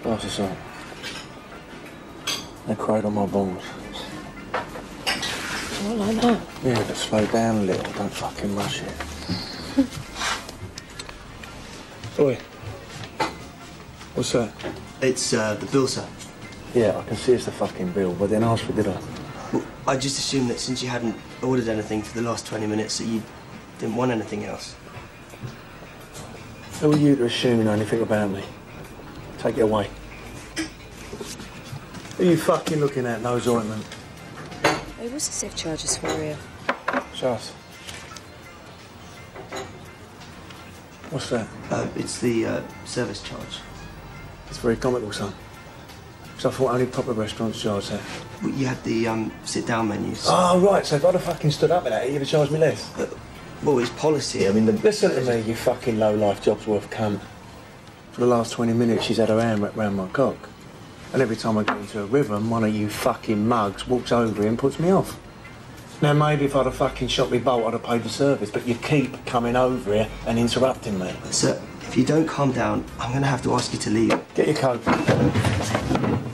Glass of salt. They cradle my balls. Oh, like that? Yeah, but slow down a little. Don't fucking rush it. Oi. What's that? It's, the bill, sir. Yeah, I can see it's the fucking bill, but then ask for did I? Well, I just assumed that since you hadn't ordered anything for the last 20 minutes that you didn't want anything else. Who are you to assume anything about me? Take it away. Who are you fucking looking at, nose ointment? Hey, what's the safe charges for you? Charles. What's that? It's the, service charge. It's very comical, son. Because I thought only proper restaurants charge that. Well, you had the, sit-down menus. Oh, right, so if I'd have fucking stood up at that, you'd have charged me less. Well, it's policy. I mean, the... Listen to me, you fucking low-life Jobsworth cunt. For the last 20 minutes, she's had her hand wrapped round my cock. And every time I get into a rhythm, one of you fucking mugs walks over here and puts me off. Now, maybe if I'd have fucking shot me bolt, I'd have paid the service, but you keep coming over here and interrupting me. Sir, if you don't calm down, I'm going to have to ask you to leave. Get your coat.